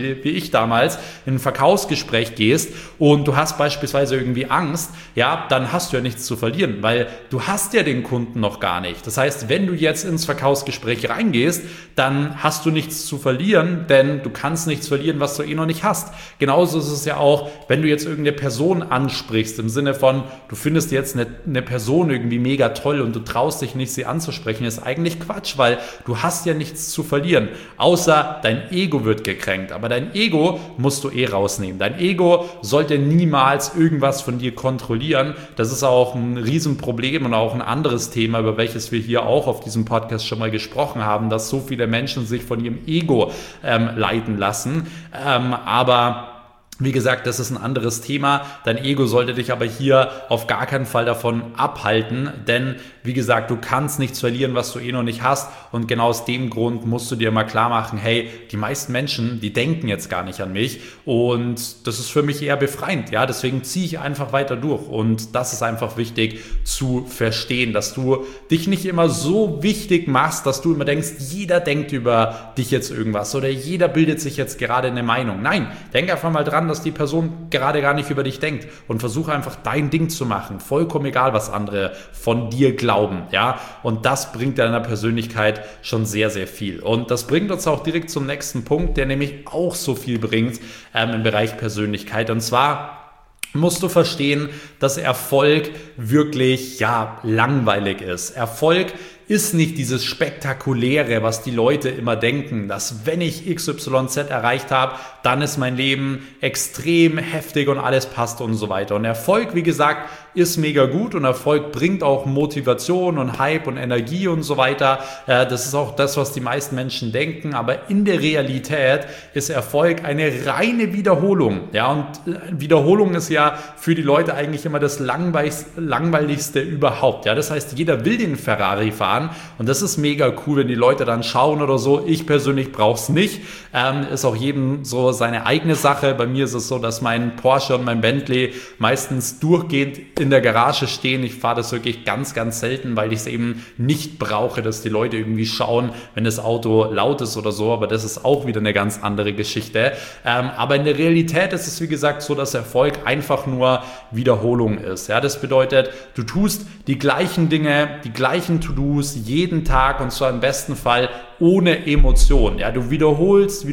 Beispiel, wie ich damals, in ein Verkaufsgespräch gehst und du hast beispielsweise irgendwie Angst, ja, dann hast du ja nichts zu verlieren, weil du hast ja den Kunden noch gar nicht. Das heißt, wenn du jetzt ins Verkaufsgespräch reingehst, dann hast du nichts zu verlieren, denn du kannst nichts verlieren, was du noch nicht hast. Genauso ist es ja auch, wenn du jetzt irgendeine Person ansprichst, im Sinne von, du findest jetzt eine Person irgendwie mega toll und du traust dich nicht, sie anzusprechen, ist eigentlich Quatsch, weil du hast ja nichts zu verlieren, außer dein Ego wird gekränkt. Aber dein Ego musst du rausnehmen. Dein Ego sollte niemals irgendwas von dir kontrollieren. Das ist auch ein Riesenproblem und auch ein anderes Thema, über welches wir hier auch auf diesem Podcast schon mal gesprochen haben, dass so viele Menschen sich von ihrem Ego leiten lassen. Aber wie gesagt, das ist ein anderes Thema. Dein Ego sollte dich aber hier auf gar keinen Fall davon abhalten, denn wie gesagt, du kannst nichts verlieren, was du noch nicht hast, und genau aus dem Grund musst du dir mal klar machen, hey, die meisten Menschen, die denken jetzt gar nicht an mich, und das ist für mich eher befreiend, ja, deswegen ziehe ich einfach weiter durch, und das ist einfach wichtig zu verstehen, dass du dich nicht immer so wichtig machst, dass du immer denkst, jeder denkt über dich jetzt irgendwas oder jeder bildet sich jetzt gerade eine Meinung. Nein, denk einfach mal dran, dass die Person gerade gar nicht über dich denkt, und versuche einfach dein Ding zu machen, vollkommen egal, was andere von dir glauben, ja, und das bringt deiner Persönlichkeit schon sehr, sehr viel, und das bringt uns auch direkt zum nächsten Punkt, der nämlich auch so viel bringt im Bereich Persönlichkeit, und zwar musst du verstehen, dass Erfolg wirklich, ja, langweilig ist. Erfolg ist nicht dieses Spektakuläre, was die Leute immer denken, dass wenn ich XYZ erreicht habe, dann ist mein Leben extrem heftig und alles passt und so weiter. Und Erfolg, wie gesagt, ist mega gut, und Erfolg bringt auch Motivation und Hype und Energie und so weiter. Das ist auch das, was die meisten Menschen denken, aber in der Realität ist Erfolg eine reine Wiederholung. Ja, und Wiederholung ist ja für die Leute eigentlich immer das langweiligste überhaupt. Ja, das heißt, jeder will den Ferrari fahren, und das ist mega cool, wenn die Leute dann schauen oder so. Ich persönlich brauche es nicht. Ist auch jedem so seine eigene Sache. Bei mir ist es so, dass mein Porsche und mein Bentley meistens durchgehend in der Garage stehen. Ich fahre das wirklich ganz, ganz selten, weil ich es eben nicht brauche, dass die Leute irgendwie schauen, wenn das Auto laut ist oder so. Aber das ist auch wieder eine ganz andere Geschichte. Aber in der Realität ist es, wie gesagt, so, dass Erfolg einfach nur Wiederholung ist. Ja, das bedeutet, du tust die gleichen Dinge, die gleichen To-Dos jeden Tag, und zwar im besten Fall ohne Emotion. Ja, du wiederholst.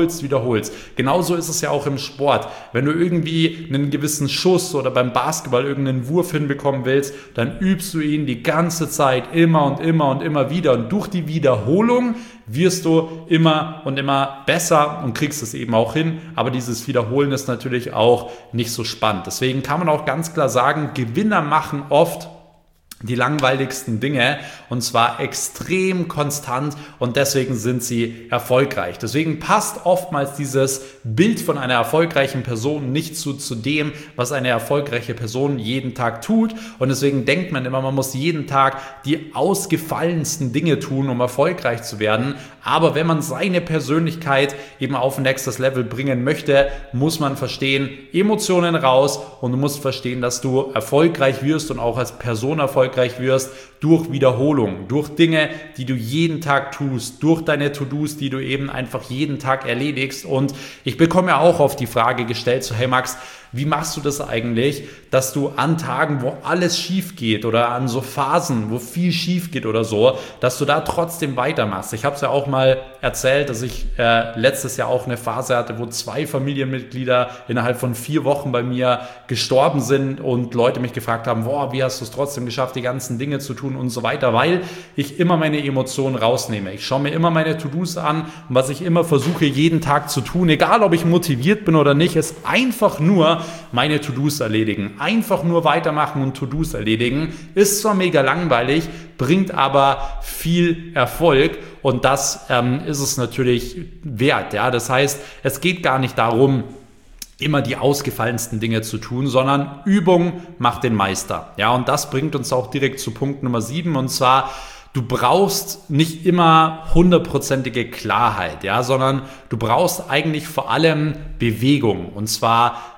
Genauso ist es ja auch im Sport. Wenn du irgendwie einen gewissen Schuss oder beim Basketball irgendeinen Wurf hinbekommen willst, dann übst du ihn die ganze Zeit immer und immer wieder. Und durch die Wiederholung wirst du immer und immer besser und kriegst es eben auch hin. Aber dieses Wiederholen ist natürlich auch nicht so spannend. Deswegen kann man auch ganz klar sagen, Gewinner machen oft die langweiligsten Dinge, und zwar extrem konstant, und deswegen sind sie erfolgreich. Deswegen passt oftmals dieses Bild von einer erfolgreichen Person nicht zu dem, was eine erfolgreiche Person jeden Tag tut, und deswegen denkt man immer, man muss jeden Tag die ausgefallensten Dinge tun, um erfolgreich zu werden. Aber wenn man seine Persönlichkeit eben auf ein nächstes Level bringen möchte, muss man verstehen, Emotionen raus, und du musst verstehen, dass du erfolgreich wirst und auch als Person erfolgreich wirst durch Wiederholung, durch Dinge, die du jeden Tag tust, durch deine To-Dos, die du eben einfach jeden Tag erledigst. Und ich bekomme ja auch oft die Frage gestellt, so hey Max, wie machst du das eigentlich, dass du an Tagen, wo alles schief geht, oder an so Phasen, wo viel schief geht oder so, dass du da trotzdem weitermachst? Ich habe es ja auch mal erzählt, dass ich letztes Jahr auch eine Phase hatte, wo 2 Familienmitglieder innerhalb von 4 Wochen bei mir gestorben sind, und Leute mich gefragt haben, boah, wie hast du es trotzdem geschafft, die ganzen Dinge zu tun und so weiter, weil ich immer meine Emotionen rausnehme. Ich schaue mir immer meine To-Dos an, und was ich immer versuche jeden Tag zu tun, egal ob ich motiviert bin oder nicht, ist einfach nur meine To-Dos erledigen. Einfach nur weitermachen und To-Dos erledigen. Ist zwar mega langweilig, bringt aber viel Erfolg, und das ist es natürlich wert. Ja? Das heißt, es geht gar nicht darum, immer die ausgefallensten Dinge zu tun, sondern Übung macht den Meister. Ja, und das bringt uns auch direkt zu Punkt Nummer 7, und zwar: Du brauchst nicht immer 100%ige Klarheit, ja, sondern du brauchst eigentlich vor allem Bewegung, und zwar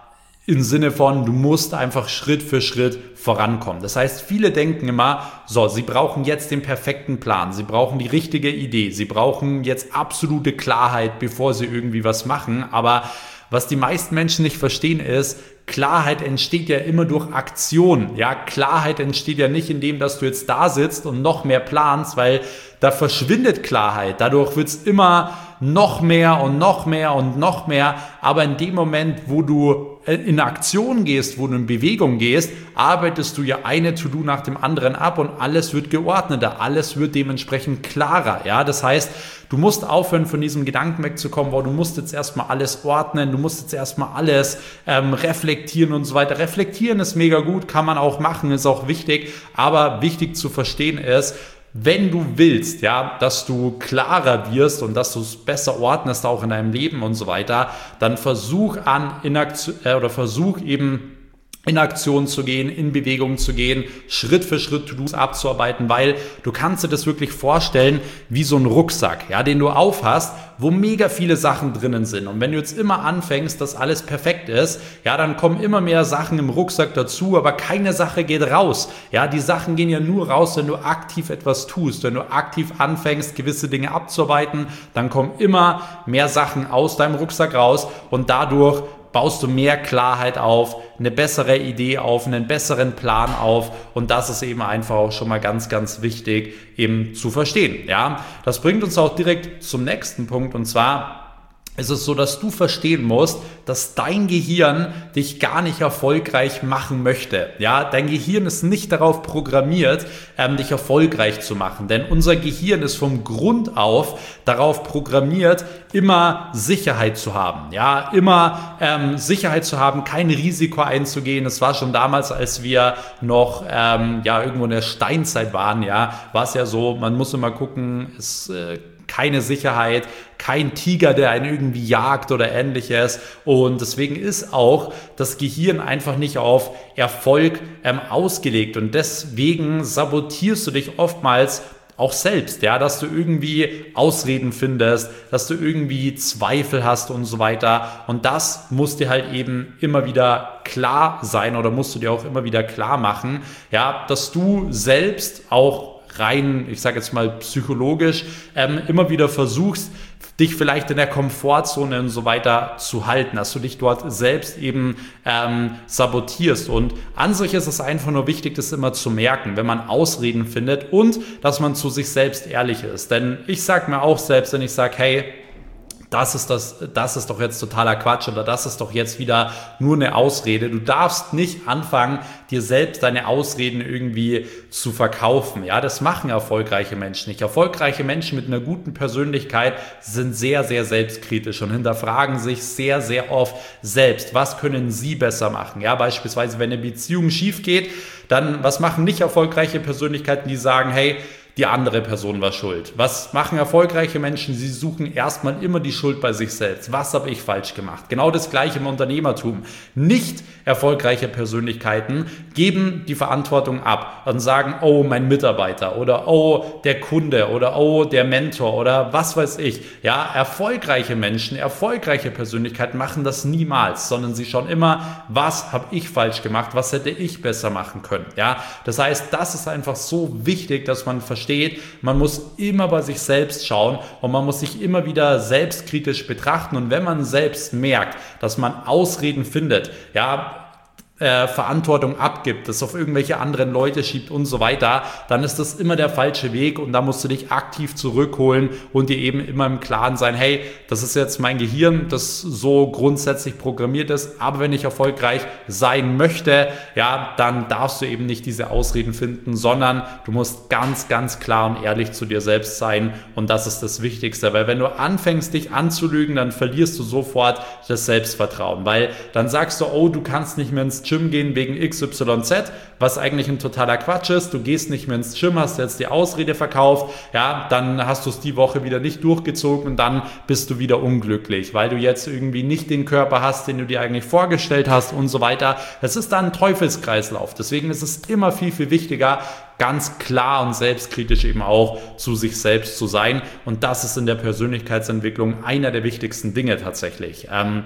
Im Sinne von, du musst einfach Schritt für Schritt vorankommen. Das heißt, viele denken immer, so, sie brauchen jetzt den perfekten Plan, sie brauchen die richtige Idee, sie brauchen jetzt absolute Klarheit, bevor sie irgendwie was machen. Aber was die meisten Menschen nicht verstehen ist, Klarheit entsteht ja immer durch Aktion. Ja, Klarheit entsteht ja nicht, indem dass du jetzt da sitzt und noch mehr planst, weil da verschwindet Klarheit. Dadurch wird es immer noch mehr und noch mehr und noch mehr. Aber in dem Moment, wo du in Aktion gehst, wo du in Bewegung gehst, arbeitest du ja eine To-Do nach dem anderen ab und alles wird geordneter, alles wird dementsprechend klarer. Ja, das heißt, du musst aufhören, von diesem Gedanken wegzukommen, du musst jetzt erstmal alles ordnen, du musst jetzt erstmal alles reflektieren und so weiter. Reflektieren ist mega gut, kann man auch machen, ist auch wichtig, aber wichtig zu verstehen ist, wenn du willst, ja, dass du klarer wirst und dass du es besser ordnest, auch in deinem Leben und so weiter, dann versuch eben in Aktion zu gehen, in Bewegung zu gehen, Schritt für Schritt To-Dos abzuarbeiten, weil du kannst dir das wirklich vorstellen wie so ein Rucksack, ja, den du aufhast, wo mega viele Sachen drinnen sind. Und wenn du jetzt immer anfängst, dass alles perfekt ist, ja, dann kommen immer mehr Sachen im Rucksack dazu, aber keine Sache geht raus. Ja, die Sachen gehen ja nur raus, wenn du aktiv etwas tust. Wenn du aktiv anfängst, gewisse Dinge abzuarbeiten, dann kommen immer mehr Sachen aus deinem Rucksack raus und dadurch baust du mehr Klarheit auf, eine bessere Idee auf, einen besseren Plan auf und das ist eben einfach auch schon mal ganz, ganz wichtig eben zu verstehen. Ja, das bringt uns auch direkt zum nächsten Punkt und zwar ist es so, dass du verstehen musst, dass dein Gehirn dich gar nicht erfolgreich machen möchte. Ja, dein Gehirn ist nicht darauf programmiert, dich erfolgreich zu machen. Denn unser Gehirn ist vom Grund auf darauf programmiert, immer Sicherheit zu haben. Ja, immer Sicherheit zu haben, kein Risiko einzugehen. Das war schon damals, als wir noch irgendwo in der Steinzeit waren. Ja, war es ja so, man muss immer gucken, keine Sicherheit, kein Tiger, der einen irgendwie jagt oder ähnliches und deswegen ist auch das Gehirn einfach nicht auf Erfolg ausgelegt und deswegen sabotierst du dich oftmals auch selbst, ja, dass du irgendwie Ausreden findest, dass du irgendwie Zweifel hast und so weiter und das muss dir halt eben immer wieder klar sein oder musst du dir auch immer wieder klar machen, ja, dass du selbst auch rein, ich sage jetzt mal psychologisch, immer wieder versuchst, dich vielleicht in der Komfortzone und so weiter zu halten, dass du dich dort selbst eben sabotierst. Und an sich ist es einfach nur wichtig, das immer zu merken, wenn man Ausreden findet und dass man zu sich selbst ehrlich ist. Denn ich sage mir auch selbst, wenn ich sage, hey, das ist doch jetzt totaler Quatsch oder das ist doch jetzt wieder nur eine Ausrede. Du darfst nicht anfangen, dir selbst deine Ausreden irgendwie zu verkaufen. Ja, das machen erfolgreiche Menschen nicht. Erfolgreiche Menschen mit einer guten Persönlichkeit sind sehr, sehr selbstkritisch und hinterfragen sich sehr, sehr oft selbst. Was können sie besser machen? Ja, beispielsweise, wenn eine Beziehung schief geht, dann was machen nicht erfolgreiche Persönlichkeiten, die sagen, hey, die andere Person war schuld. Was machen erfolgreiche Menschen? Sie suchen erstmal immer die Schuld bei sich selbst. Was habe ich falsch gemacht? Genau das Gleiche im Unternehmertum. Nicht erfolgreiche Persönlichkeiten geben die Verantwortung ab und sagen, oh, mein Mitarbeiter oder oh, der Kunde oder oh, der Mentor oder was weiß ich. Ja, erfolgreiche Menschen, erfolgreiche Persönlichkeiten machen das niemals, sondern sie schauen immer, was habe ich falsch gemacht? Was hätte ich besser machen können? Ja, das heißt, das ist einfach so wichtig, dass man versteht, man muss immer bei sich selbst schauen und man muss sich immer wieder selbstkritisch betrachten und wenn man selbst merkt, dass man Ausreden findet, ja, Verantwortung abgibt, das auf irgendwelche anderen Leute schiebt und so weiter, dann ist das immer der falsche Weg und da musst du dich aktiv zurückholen und dir eben immer im Klaren sein, hey, das ist jetzt mein Gehirn, das so grundsätzlich programmiert ist, aber wenn ich erfolgreich sein möchte, ja, dann darfst du eben nicht diese Ausreden finden, sondern du musst ganz, ganz klar und ehrlich zu dir selbst sein und das ist das Wichtigste, weil wenn du anfängst, dich anzulügen, dann verlierst du sofort das Selbstvertrauen, weil dann sagst du, oh, du kannst nicht mehr ins Gym gehen wegen XYZ, was eigentlich ein totaler Quatsch ist. Du gehst nicht mehr ins Gym, hast jetzt die Ausrede verkauft, ja, dann hast du es die Woche wieder nicht durchgezogen und dann bist du wieder unglücklich, weil du jetzt irgendwie nicht den Körper hast, den du dir eigentlich vorgestellt hast und so weiter. Das ist dann ein Teufelskreislauf. Deswegen ist es immer viel, viel wichtiger, ganz klar und selbstkritisch eben auch zu sich selbst zu sein. Und das ist in der Persönlichkeitsentwicklung einer der wichtigsten Dinge tatsächlich.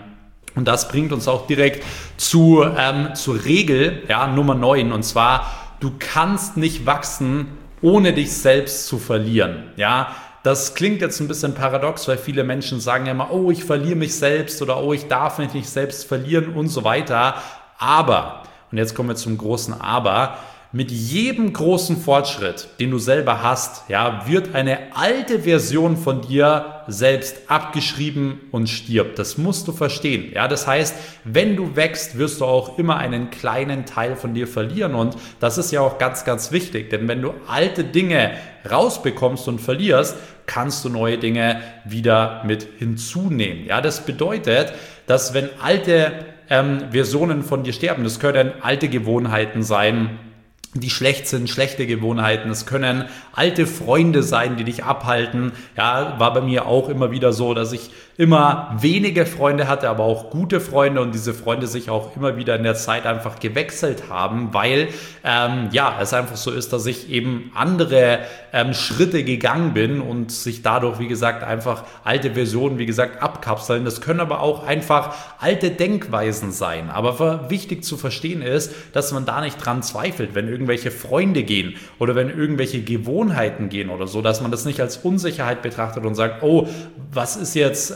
Und das bringt uns auch direkt zur Regel, ja, Nummer 9. Und zwar, du kannst nicht wachsen, ohne dich selbst zu verlieren. Ja, das klingt jetzt ein bisschen paradox, weil viele Menschen sagen ja immer, oh, ich verliere mich selbst oder oh, ich darf mich nicht selbst verlieren und so weiter. Aber, und jetzt kommen wir zum großen Aber, mit jedem großen Fortschritt, den du selber hast, ja, wird eine alte Version von dir selbst abgeschrieben und stirbt. Das musst du verstehen. Ja, das heißt, wenn du wächst, wirst du auch immer einen kleinen Teil von dir verlieren. Und das ist ja auch ganz, ganz wichtig. Denn wenn du alte Dinge rausbekommst und verlierst, kannst du neue Dinge wieder mit hinzunehmen. Ja, das bedeutet, dass wenn alte Versionen von dir sterben, das können alte Gewohnheiten sein, die schlecht sind, schlechte Gewohnheiten. Es können alte Freunde sein, die dich abhalten. Ja, war bei mir auch immer wieder so, dass ich immer wenige Freunde hatte, aber auch gute Freunde und diese Freunde sich auch immer wieder in der Zeit einfach gewechselt haben, weil es einfach so ist, dass ich eben andere Schritte gegangen bin und sich dadurch, wie gesagt, einfach alte Versionen, wie gesagt, abkapseln. Das können aber auch einfach alte Denkweisen sein. Aber wichtig zu verstehen ist, dass man da nicht dran zweifelt, wenn irgendwelche Freunde gehen oder wenn irgendwelche Gewohnheiten gehen oder so, dass man das nicht als Unsicherheit betrachtet und sagt, oh, was ist jetzt,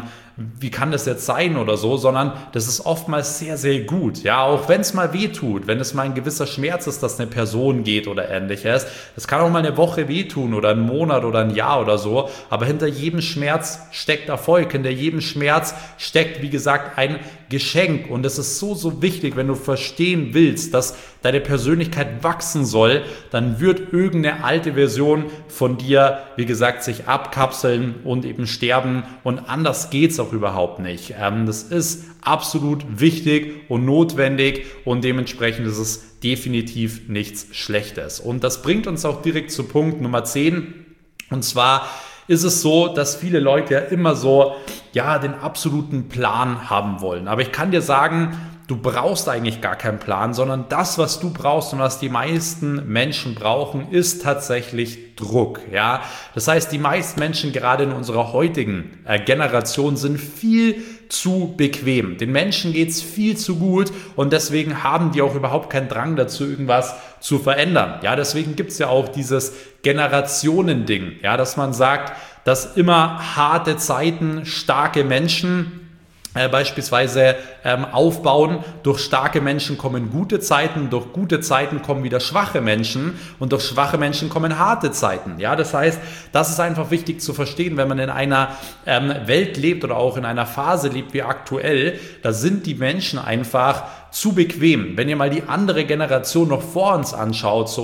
wie kann das jetzt sein oder so, sondern das ist oftmals sehr, sehr gut. Ja, auch wenn es mal weh tut, wenn es mal ein gewisser Schmerz ist, dass eine Person geht oder ähnliches. Das kann auch mal eine Woche wehtun oder einen Monat oder ein Jahr oder so, aber hinter jedem Schmerz steckt Erfolg, hinter jedem Schmerz steckt, wie gesagt, ein Geschenk und es ist so, so wichtig, wenn du verstehen willst, dass deine Persönlichkeit wachsen soll, dann wird irgendeine alte Version von dir, wie gesagt, sich abkapseln und eben sterben und anders geht's auch überhaupt nicht. Das ist absolut wichtig und notwendig und dementsprechend ist es definitiv nichts Schlechtes. Und das bringt uns auch direkt zu Punkt Nummer 10 und zwar ist es so, dass viele Leute ja immer so, ja, den absoluten Plan haben wollen. Aber ich kann dir sagen, du brauchst eigentlich gar keinen Plan, sondern das, was du brauchst und was die meisten Menschen brauchen, ist tatsächlich Druck. Ja? Das heißt, die meisten Menschen gerade in unserer heutigen Generation sind viel zu bequem. Den Menschen geht es viel zu gut und deswegen haben die auch überhaupt keinen Drang dazu, irgendwas zu verändern. Ja, deswegen gibt es ja auch dieses Generationending, ja, dass man sagt, dass immer harte Zeiten starke Menschen beispielsweise aufbauen. Durch starke Menschen kommen gute Zeiten, durch gute Zeiten kommen wieder schwache Menschen und durch schwache Menschen kommen harte Zeiten. Ja, das heißt, das ist einfach wichtig zu verstehen, wenn man in einer Welt lebt oder auch in einer Phase lebt wie aktuell, da sind die Menschen einfach zu bequem. Wenn ihr mal die andere Generation noch vor uns anschaut, so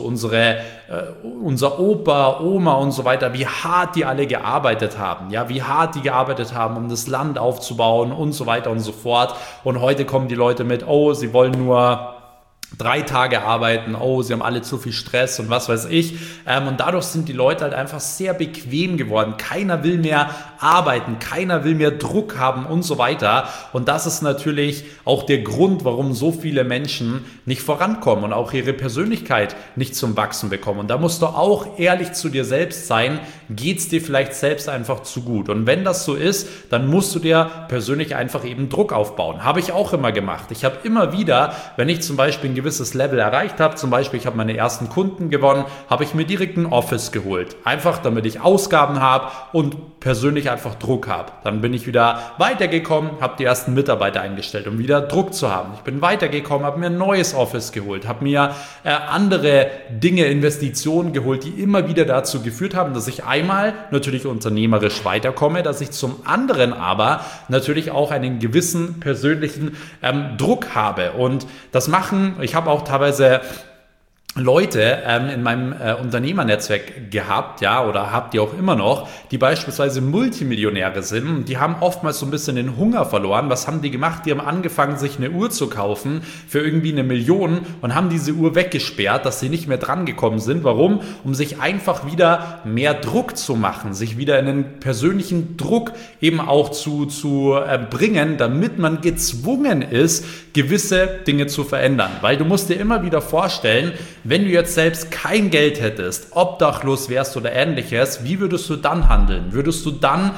unser Opa, Oma und so weiter, wie hart die alle gearbeitet haben, ja, wie hart die gearbeitet haben, um das Land aufzubauen und so weiter und so fort. Und heute kommen die Leute mit, oh, sie wollen nur 3 Tage arbeiten, oh, sie haben alle zu viel Stress und was weiß ich. Und dadurch sind die Leute halt einfach sehr bequem geworden. Keiner will mehr arbeiten, keiner will mehr Druck haben und so weiter. Und das ist natürlich auch der Grund, warum so viele Menschen nicht vorankommen und auch ihre Persönlichkeit nicht zum Wachsen bekommen. Und da musst du auch ehrlich zu dir selbst sein, geht es dir vielleicht selbst einfach zu gut. Und wenn das so ist, dann musst du dir persönlich einfach eben Druck aufbauen. Habe ich auch immer gemacht. Ich habe immer wieder, wenn ich zum Beispiel ein gewisses Level erreicht habe, zum Beispiel ich habe meine ersten Kunden gewonnen, habe ich mir direkt ein Office geholt. Einfach, damit ich Ausgaben habe und persönlich einfach Druck habe. Dann bin ich wieder weitergekommen, habe die ersten Mitarbeiter eingestellt, um wieder Druck zu haben. Ich bin weitergekommen, habe mir ein neues Office geholt, habe mir andere Dinge, Investitionen geholt, die immer wieder dazu geführt haben, dass ich einmal natürlich unternehmerisch weiterkomme, dass ich zum anderen aber natürlich auch einen gewissen persönlichen Druck habe. Und das ich habe auch teilweise Leute in meinem Unternehmernetzwerk gehabt, ja, oder habt ihr auch immer noch, die beispielsweise Multimillionäre sind und die haben oftmals so ein bisschen den Hunger verloren. Was haben die gemacht? Die haben angefangen, sich eine Uhr zu kaufen für irgendwie 1 Million und haben diese Uhr weggesperrt, dass sie nicht mehr dran gekommen sind. Warum? Um sich einfach wieder mehr Druck zu machen, sich wieder in einen persönlichen Druck eben auch zu bringen, damit man gezwungen ist, gewisse Dinge zu verändern. Weil du musst dir immer wieder vorstellen, wenn du jetzt selbst kein Geld hättest, obdachlos wärst oder ähnliches, wie würdest du dann handeln? Würdest du dann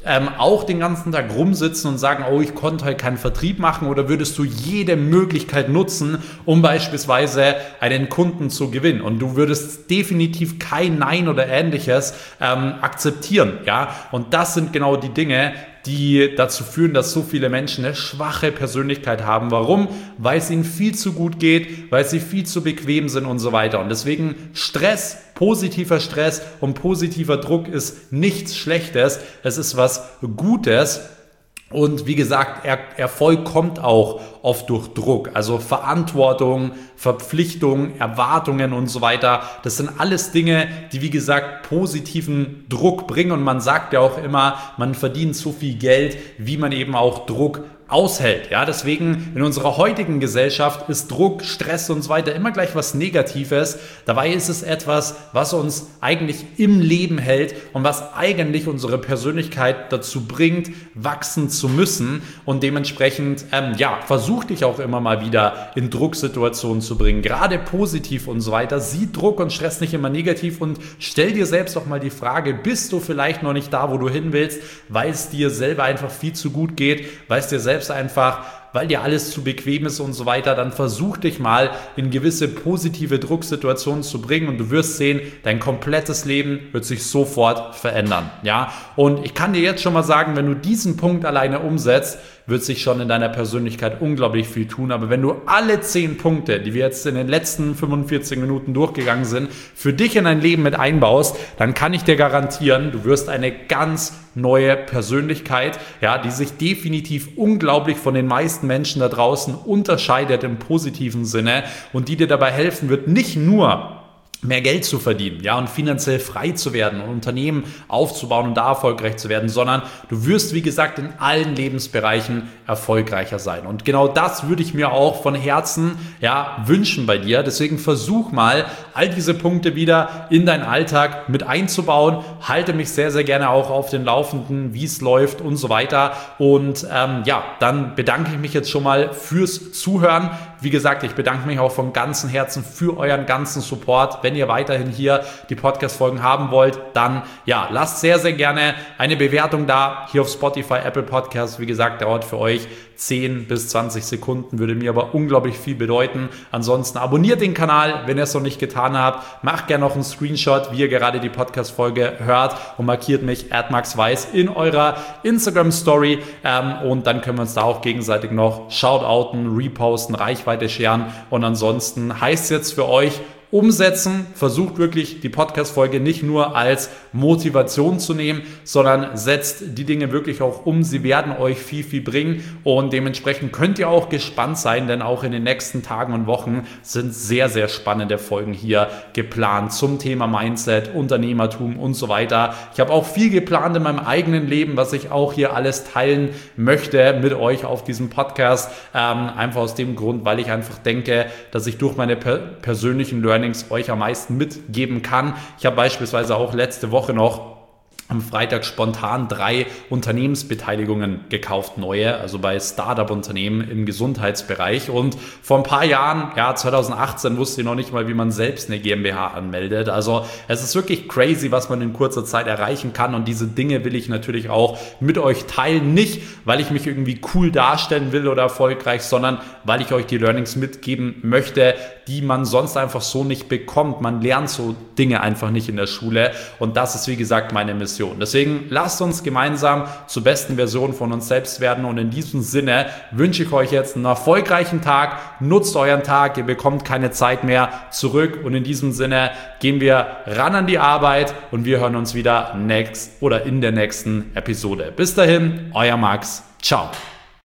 auch den ganzen Tag rumsitzen und sagen, oh, ich konnte heute keinen Vertrieb machen, oder würdest du jede Möglichkeit nutzen, um beispielsweise einen Kunden zu gewinnen, und du würdest definitiv kein Nein oder Ähnliches akzeptieren, ja, und das sind genau die Dinge, die dazu führen, dass so viele Menschen eine schwache Persönlichkeit haben. Warum? Weil es ihnen viel zu gut geht, weil sie viel zu bequem sind und so weiter. Und deswegen Stress, positiver Stress und positiver Druck ist nichts Schlechtes. Es ist was Gutes. Und wie gesagt, Erfolg kommt auch oft durch Druck, also Verantwortung, Verpflichtung, Erwartungen und so weiter. Das sind alles Dinge, die, wie gesagt, positiven Druck bringen. Und man sagt ja auch immer, man verdient so viel Geld, wie man eben auch Druck aushält. Ja, deswegen in unserer heutigen Gesellschaft ist Druck, Stress und so weiter immer gleich was Negatives. Dabei ist es etwas, was uns eigentlich im Leben hält und was eigentlich unsere Persönlichkeit dazu bringt, wachsen zu müssen. Und dementsprechend, versuch dich auch immer mal wieder in Drucksituationen zu bringen, gerade positiv und so weiter. Sieh Druck und Stress nicht immer negativ und stell dir selbst auch mal die Frage, bist du vielleicht noch nicht da, wo du hin willst, weil es dir selber einfach viel zu gut geht, weil es dir selbst einfach, weil dir alles zu bequem ist und so weiter, dann versuch dich mal in gewisse positive Drucksituationen zu bringen und du wirst sehen, dein komplettes Leben wird sich sofort verändern. Ja? Und ich kann dir jetzt schon mal sagen, wenn du diesen Punkt alleine umsetzt, wird sich schon in deiner Persönlichkeit unglaublich viel tun. Aber wenn du alle 10 Punkte, die wir jetzt in den letzten 45 Minuten durchgegangen sind, für dich in dein Leben mit einbaust, dann kann ich dir garantieren, du wirst eine ganz neue Persönlichkeit, ja, die sich definitiv unglaublich von den meisten Menschen da draußen unterscheidet im positiven Sinne und die dir dabei helfen wird, nicht nur mehr Geld zu verdienen, ja, und finanziell frei zu werden und Unternehmen aufzubauen und da erfolgreich zu werden, sondern du wirst, wie gesagt, in allen Lebensbereichen erfolgreicher sein. Und genau das würde ich mir auch von Herzen, ja, wünschen bei dir. Deswegen versuch mal, all diese Punkte wieder in deinen Alltag mit einzubauen. Halte mich sehr, sehr gerne auch auf den Laufenden, wie es läuft und so weiter. Und dann bedanke ich mich jetzt schon mal fürs Zuhören. Wie gesagt, ich bedanke mich auch von ganzem Herzen für euren ganzen Support. Wenn ihr weiterhin hier die Podcast-Folgen haben wollt, dann lasst sehr, sehr gerne eine Bewertung da, hier auf Spotify, Apple Podcasts. Wie gesagt, dauert für euch 10 bis 20 Sekunden, würde mir aber unglaublich viel bedeuten. Ansonsten abonniert den Kanal, wenn ihr es noch nicht getan habt. Macht gerne noch einen Screenshot, wie ihr gerade die Podcast-Folge hört und markiert mich @maxweiss in eurer Instagram-Story und dann können wir uns da auch gegenseitig noch shoutouten, reposten, Reichweite scheren und ansonsten heißt es jetzt für euch, umsetzen, versucht wirklich die Podcast-Folge nicht nur als Motivation zu nehmen, sondern setzt die Dinge wirklich auch um. Sie werden euch viel, viel bringen und dementsprechend könnt ihr auch gespannt sein, denn auch in den nächsten Tagen und Wochen sind sehr, sehr spannende Folgen hier geplant zum Thema Mindset, Unternehmertum und so weiter. Ich habe auch viel geplant in meinem eigenen Leben, was ich auch hier alles teilen möchte mit euch auf diesem Podcast. Einfach aus dem Grund, weil ich einfach denke, dass ich durch meine persönlichen Learnings euch am meisten mitgeben kann. Ich habe beispielsweise auch letzte Woche noch am Freitag spontan 3 Unternehmensbeteiligungen gekauft, neue, also bei Startup-Unternehmen im Gesundheitsbereich. Und vor ein paar Jahren, 2018, wusste ich noch nicht mal, wie man selbst eine GmbH anmeldet. Also es ist wirklich crazy, was man in kurzer Zeit erreichen kann. Und diese Dinge will ich natürlich auch mit euch teilen. Nicht, weil ich mich irgendwie cool darstellen will oder erfolgreich, sondern weil ich euch die Learnings mitgeben möchte, die man sonst einfach so nicht bekommt. Man lernt so Dinge einfach nicht in der Schule. Und das ist, wie gesagt, meine Mission. Deswegen lasst uns gemeinsam zur besten Version von uns selbst werden und in diesem Sinne wünsche ich euch jetzt einen erfolgreichen Tag, nutzt euren Tag, ihr bekommt keine Zeit mehr zurück und in diesem Sinne gehen wir ran an die Arbeit und wir hören uns wieder in der nächsten Episode. Bis dahin, euer Max, ciao.